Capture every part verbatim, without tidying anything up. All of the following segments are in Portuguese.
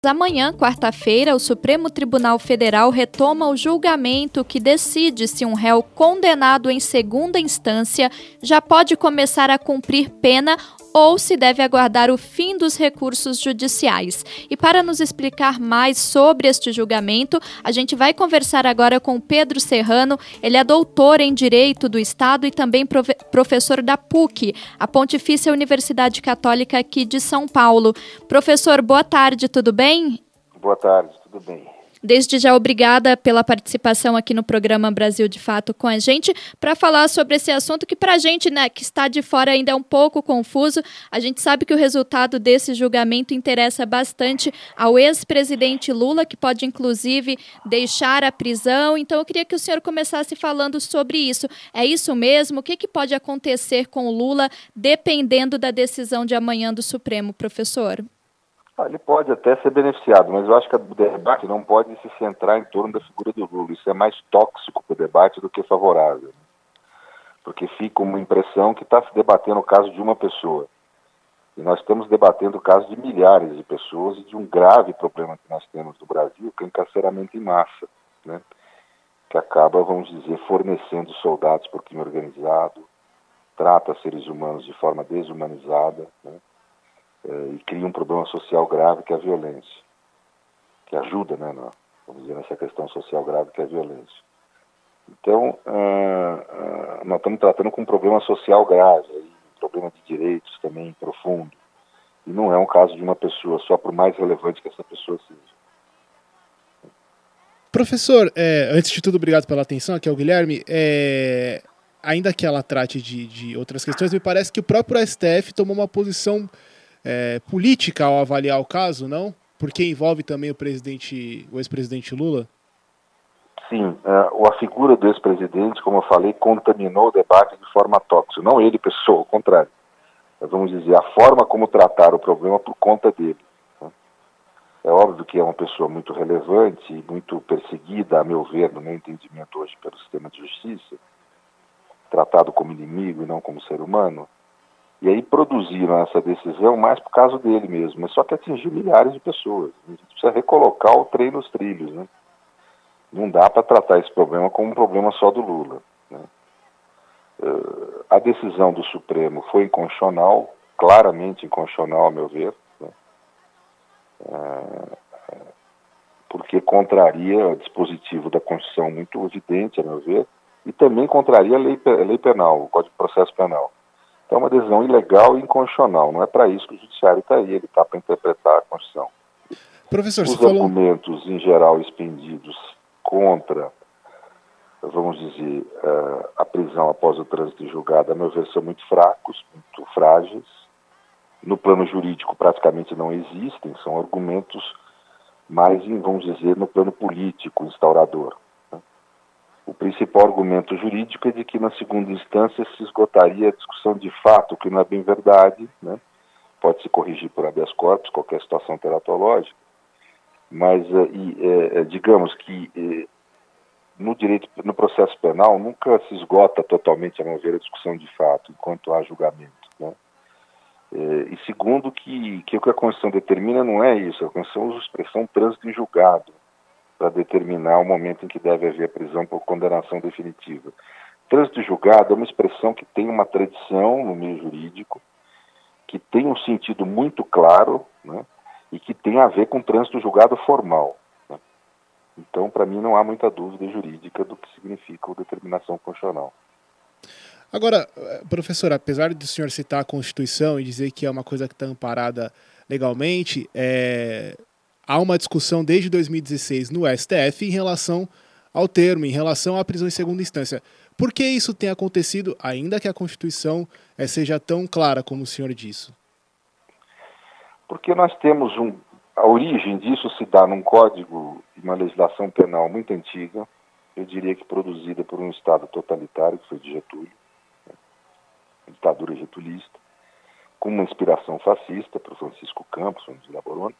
Amanhã, quarta-feira, o Supremo Tribunal Federal retoma o julgamento que decide se um réu condenado em segunda instância já pode começar a cumprir pena ou se deve aguardar o fim dos recursos judiciais. E para nos explicar mais sobre este julgamento, a gente vai conversar agora com Pedro Serrano. Ele é doutor em Direito do Estado e também profe- professor da P U C, a Pontifícia Universidade Católica aqui de São Paulo. Professor, boa tarde, tudo bem? Boa tarde, tudo bem. Desde já, obrigada pela participação aqui no programa Brasil de Fato com a gente, para falar sobre esse assunto que para a gente, né, que está de fora ainda é um pouco confuso. A gente sabe que o resultado desse julgamento interessa bastante ao ex-presidente Lula, que pode inclusive deixar a prisão. Então eu queria que o senhor começasse falando sobre isso. É isso mesmo? O que, que pode acontecer com o Lula dependendo da decisão de amanhã do Supremo, professor? Ele pode até ser beneficiado, mas eu acho que o debate não pode se centrar em torno da figura do Lula. Isso é mais tóxico para o debate do que favorável. Porque fica uma impressão que está se debatendo o caso de uma pessoa. E nós estamos debatendo o caso de milhares de pessoas e de um grave problema que nós temos no Brasil, que é o encarceramento em massa, né? Que acaba, vamos dizer, fornecendo soldados por crime organizado, trata seres humanos de forma desumanizada, né? E cria um problema social grave que é a violência, que ajuda, né, na, vamos dizer, nessa questão social grave que é a violência. Então, ah, ah, nós estamos tratando com um problema social grave, um problema de direitos também profundo, e não é um caso de uma pessoa, só por mais relevante que essa pessoa seja. Professor, é, antes de tudo, obrigado pela atenção, aqui é o Guilherme. É, ainda que ela trate de, de outras questões, me parece que o próprio S T F tomou uma posição É, política ao avaliar o caso, não? Porque envolve também o presidente, o ex-presidente Lula? Sim, uh, a figura do ex-presidente, como eu falei, contaminou o debate de forma tóxica. Não ele, pessoa, ao contrário. Nós vamos dizer, a forma como tratar o problema por conta dele. Né? É óbvio que é uma pessoa muito relevante e muito perseguida, a meu ver, no meu entendimento hoje, pelo sistema de justiça, tratado como inimigo e não como ser humano. E aí produziram essa decisão mais por causa dele mesmo, mas só que atingiu milhares de pessoas. A gente precisa recolocar o trem nos trilhos, né? Não dá para tratar esse problema como um problema só do Lula, né? Uh, a decisão do Supremo foi inconstitucional, claramente inconstitucional, a meu ver, né? Uh, porque contraria o dispositivo da Constituição muito evidente, a meu ver, e também contraria a lei, a lei penal, o Código de Processo Penal. Então é uma decisão ilegal e inconstitucional. Não é para isso que o judiciário está aí, ele está para interpretar a Constituição. Professor, Os você argumentos, falou... em geral, expendidos contra, vamos dizer, a prisão após o trânsito em julgado, a meu ver, são muito fracos, muito frágeis. No plano jurídico, praticamente não existem, são argumentos mais, vamos dizer, no plano político, instaurador. O principal argumento jurídico é de que na segunda instância se esgotaria a discussão de fato, que não é bem verdade, né? Pode se corrigir por habeas corpus, qualquer situação teratológica, mas e, é, digamos que é, no direito, no processo penal nunca se esgota totalmente, a meu ver, a discussão de fato, enquanto há julgamento, né? É, e segundo que, que o que a Constituição determina não é isso, a Constituição usa a expressão trânsito em julgado, para determinar o momento em que deve haver a prisão por condenação definitiva. Trânsito julgado é uma expressão que tem uma tradição no meio jurídico, que tem um sentido muito claro, né, e que tem a ver com trânsito julgado formal, né. Então, para mim, não há muita dúvida jurídica do que significa a determinação constitucional. Agora, professor, apesar do senhor citar a Constituição e dizer que é uma coisa que está amparada legalmente, é... há uma discussão desde dois mil e dezesseis no S T F em relação ao termo, em relação à prisão em segunda instância. Por que isso tem acontecido, ainda que a Constituição é, seja tão clara como o senhor disse? Porque nós temos um... A origem disso se dá num código e uma legislação penal muito antiga, eu diria que produzida por um Estado totalitário, que foi de Getúlio, né? A ditadura getulista, com uma inspiração fascista, por Francisco Campos, onde elaborou.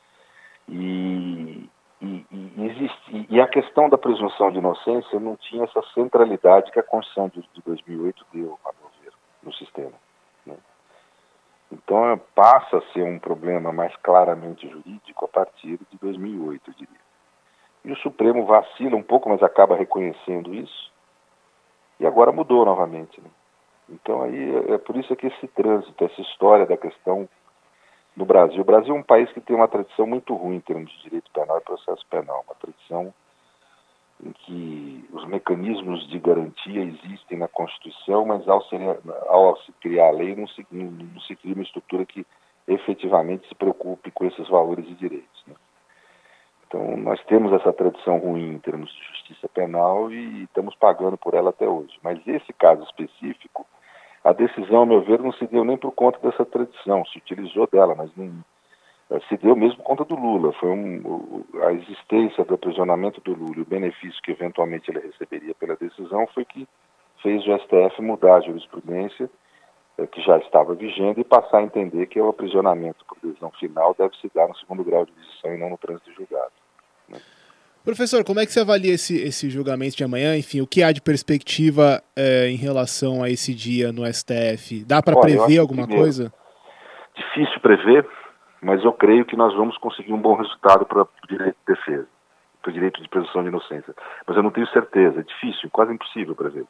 E, e, e, existe, e a questão da presunção de inocência não tinha essa centralidade que a Constituição de, de dois mil e oito deu, a meu ver, no sistema, né? Então passa a ser um problema mais claramente jurídico a partir de dois mil e oito, eu diria. E o Supremo vacila um pouco, mas acaba reconhecendo isso, e agora mudou novamente, né? Então aí é por isso que esse trânsito, essa história da questão no Brasil. O Brasil é um país que tem uma tradição muito ruim em termos de direito penal e processo penal, uma tradição em que os mecanismos de garantia existem na Constituição, mas ao, ser, ao se criar a lei não se, não, não se cria uma estrutura que efetivamente se preocupe com esses valores e direitos, né? Então nós temos essa tradição ruim em termos de justiça penal e estamos pagando por ela até hoje. Mas esse caso específico, a decisão, ao meu ver, não se deu nem por conta dessa tradição, se utilizou dela, mas não se deu mesmo por conta do Lula. Foi um, a existência do aprisionamento do Lula e o benefício que eventualmente ele receberia pela decisão foi que fez o S T F mudar a jurisprudência que já estava vigente e passar a entender que o aprisionamento por decisão final deve se dar no segundo grau de decisão e não no trânsito de julgado, né? Professor, como é que você avalia esse, esse julgamento de amanhã? Enfim, o que há de perspectiva é, em relação a esse dia no S T F? Dá para prever alguma primeiro, coisa? Difícil prever, mas eu creio que nós vamos conseguir um bom resultado para o direito de defesa, para o direito de presunção de inocência. Mas eu não tenho certeza, é difícil, quase impossível prever.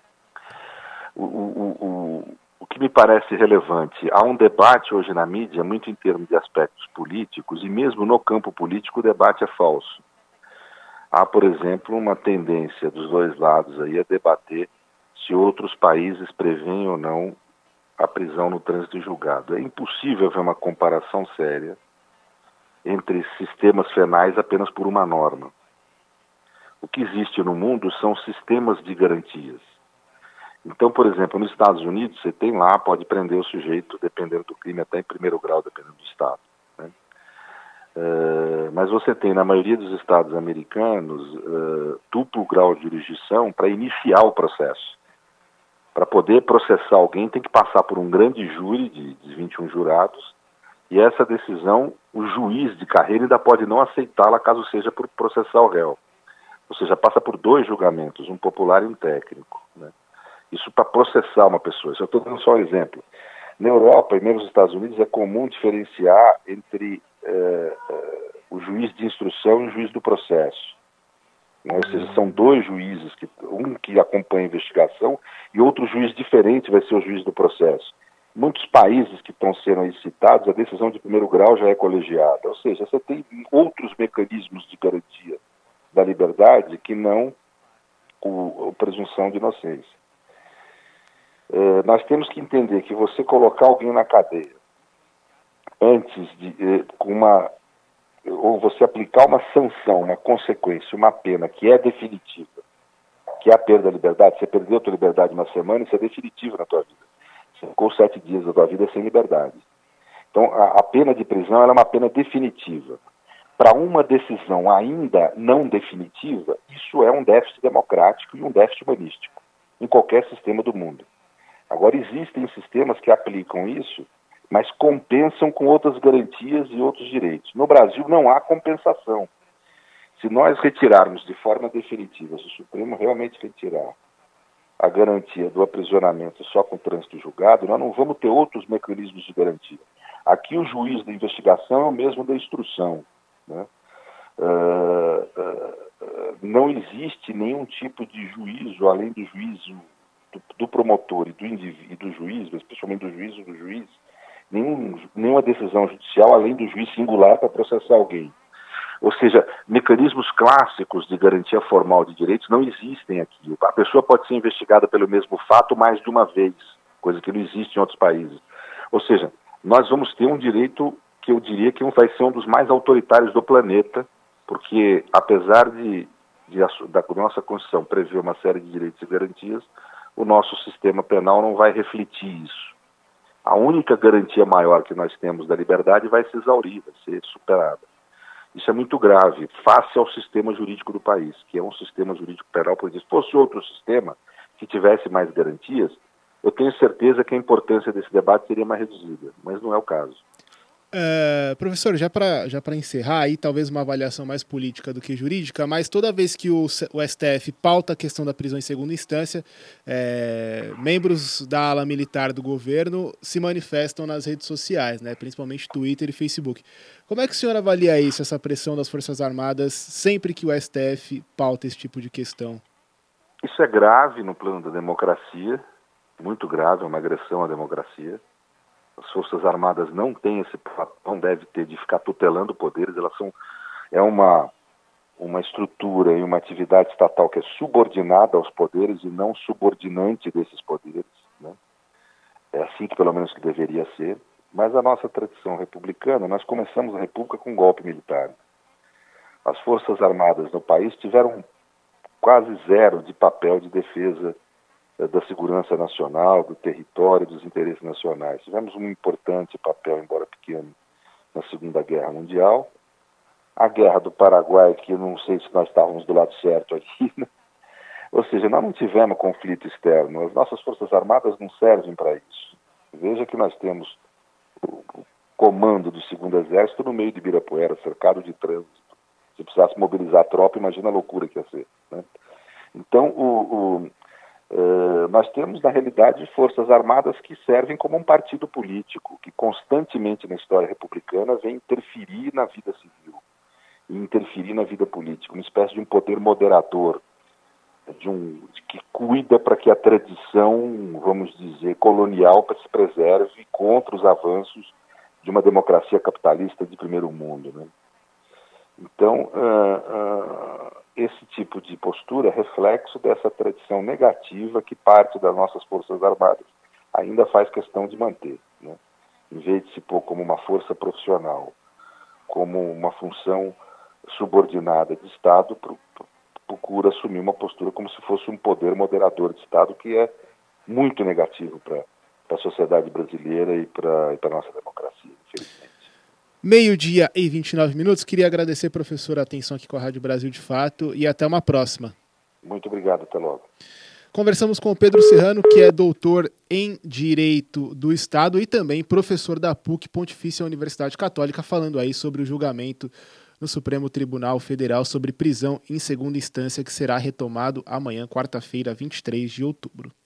O, o, o, o que me parece relevante, há um debate hoje na mídia, muito em termos de aspectos políticos, e mesmo no campo político o debate é falso. Há, por exemplo, uma tendência dos dois lados aí a debater se outros países prevêem ou não a prisão no trânsito julgado. É impossível haver uma comparação séria entre sistemas penais apenas por uma norma. O que existe no mundo são sistemas de garantias. Então, por exemplo, nos Estados Unidos, você tem lá, pode prender o sujeito, dependendo do crime, até em primeiro grau, dependendo do estado, né? Uh, mas você tem, na maioria dos estados americanos, uh, duplo grau de jurisdição para iniciar o processo. Para poder processar alguém, tem que passar por um grande júri de, de vinte e um jurados, e essa decisão, o juiz de carreira ainda pode não aceitá-la caso seja por processar o réu. Ou seja, passa por dois julgamentos, um popular e um técnico, né? Isso para processar uma pessoa. Eu estou dando só um exemplo. Na Europa e mesmo nos Estados Unidos é comum diferenciar entre uh, uh, o juiz de instrução e o juiz do processo. Ou seja, são dois juízes, que, um que acompanha a investigação e outro juiz diferente vai ser o juiz do processo. Em muitos países que estão sendo aí citados, a decisão de primeiro grau já é colegiada. Ou seja, você tem outros mecanismos de garantia da liberdade que não o, a presunção de inocência. Uh, nós temos que entender que você colocar alguém na cadeia antes de, uh, com uma... ou você aplicar uma sanção, uma consequência, uma pena que é definitiva, que é a perda da liberdade, você perdeu a tua liberdade uma semana, isso é definitivo na tua vida. Você ficou sete dias da tua vida sem liberdade. Então, a, a pena de prisão ela é uma pena definitiva. Para uma decisão ainda não definitiva, isso é um déficit democrático e um déficit humanístico, em qualquer sistema do mundo. Agora, existem sistemas que aplicam isso, mas compensam com outras garantias e outros direitos. No Brasil não há compensação. Se nós retirarmos de forma definitiva, se o Supremo realmente retirar a garantia do aprisionamento só com trânsito julgado, nós não vamos ter outros mecanismos de garantia. Aqui o juiz da investigação é o mesmo da instrução, né? Uh, uh, uh, não existe nenhum tipo de juízo, além do juízo do, do promotor e do, indivíduo, e do juiz, especialmente do juízo do juiz, Nenhum, nenhuma decisão judicial além do juiz singular para processar alguém. Ou seja, mecanismos clássicos de garantia formal de direitos não existem aqui. A pessoa pode ser investigada pelo mesmo fato mais de uma vez, coisa que não existe em outros países. Ou seja, nós vamos ter um direito que eu diria que vai ser um dos mais autoritários do planeta, porque apesar de, de a, da nossa Constituição prever uma série de direitos e garantias, o nosso sistema penal não vai refletir isso. A única garantia maior que nós temos da liberdade vai se exaurir, vai ser superada. Isso é muito grave, face ao sistema jurídico do país, que é um sistema jurídico penal, porque se fosse outro sistema que tivesse mais garantias, eu tenho certeza que a importância desse debate seria mais reduzida, mas não é o caso. Uh, professor, já para já para encerrar aí, talvez uma avaliação mais política do que jurídica, mas toda vez que o, o S T F pauta a questão da prisão em segunda instância, é, membros da ala militar do governo se manifestam nas redes sociais, né, principalmente Twitter e Facebook. Como é que o senhor avalia isso, essa pressão das Forças Armadas, sempre que o S T F pauta esse tipo de questão? Isso é grave no plano da democracia, muito grave, é uma agressão à democracia. As Forças Armadas não têm esse não deve ter de ficar tutelando poderes, elas são é uma uma estrutura e uma atividade estatal que é subordinada aos poderes e não subordinante desses poderes, né? É assim que pelo menos que deveria ser. Mas a nossa tradição republicana, nós começamos a República com um golpe militar. As Forças Armadas no país tiveram quase zero de papel de defesa da segurança nacional, do território, dos interesses nacionais. Tivemos um importante papel, embora pequeno, na Segunda Guerra Mundial. A Guerra do Paraguai, que eu não sei se nós estávamos do lado certo aqui, né? Ou seja, nós não tivemos conflito externo. As nossas Forças Armadas não servem para isso. Veja que nós temos o comando do segundo Exército no meio de Ibirapuera, cercado de trânsito. Se precisasse mobilizar a tropa, imagina a loucura que ia ser, né? Então, o... o Uh, nós temos, na realidade, Forças Armadas que servem como um partido político, que constantemente na história republicana vem interferir na vida civil e interferir na vida política, uma espécie de um poder moderador, de um, de que cuida para que a tradição, vamos dizer, colonial se preserve contra os avanços de uma democracia capitalista de primeiro mundo, né? Então, uh, uh, esse tipo de postura é reflexo dessa tradição negativa que parte das nossas Forças Armadas ainda faz questão de manter, né? Em vez de se pôr como uma força profissional, como uma função subordinada de Estado, pro, pro, procura assumir uma postura como se fosse um poder moderador de Estado, que é muito negativo para a sociedade brasileira e para a nossa democracia, infelizmente. Meio-dia e vinte e nove minutos. Queria agradecer, professor, a atenção aqui com a Rádio Brasil de Fato e até uma próxima. Muito obrigado, até logo. Conversamos com o Pedro Serrano, que é doutor em Direito do Estado e também professor da P U C, Pontifícia Universidade Católica, falando aí sobre o julgamento no Supremo Tribunal Federal sobre prisão em segunda instância, que será retomado amanhã, quarta-feira, vinte e três de outubro.